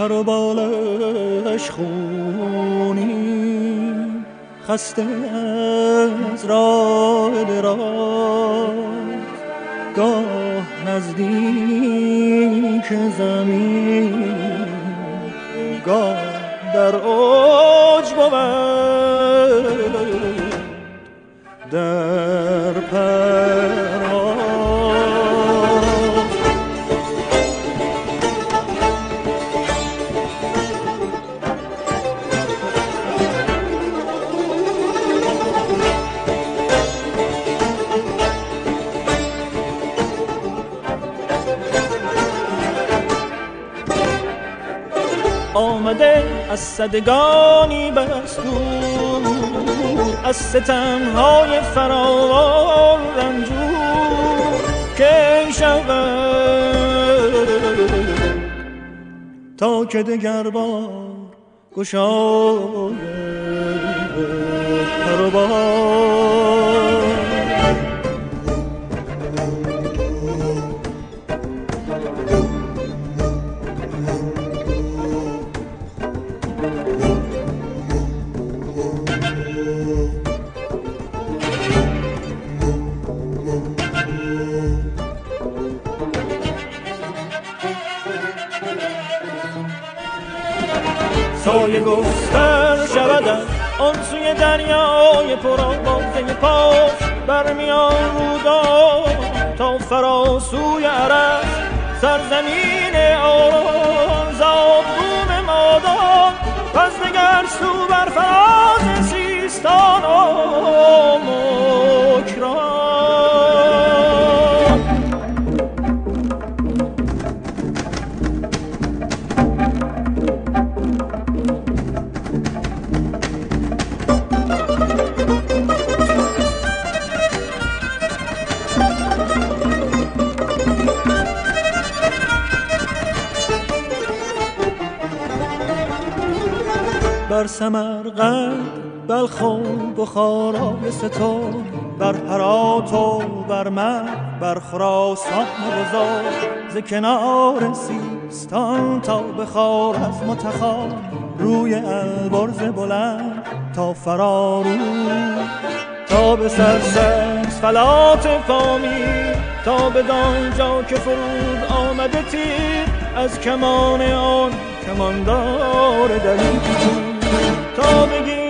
پر و بالش خونی، خسته از راه دراز، گاه نزدیک زمین، گاه در اوج بود در پرواز. آمده از صدگانی بس دور، از ستمهای فراوان رنجور که شود تا که دگر بار گشاید پر و بال. سایه گستر شود آن سوی دریای پرآوازه پاس، برمیان رودان تا فراسوی عرض، سرزمین آرام زادگون مادان، پس دگر سو بر فراز سیستان و مکران. بر سمرقند، بلخ و بخارای ستون، بر هرات و بر مرو، بر خراسان بزار، ز کنار سیستان تا به خوارزم و تخار، روی البرز بلند تا فرارو، تا به سرسبز فلات پامیر، تا به دانجا که فرود آمده تیر از کمان آن کماندار دلیر، تا بگیر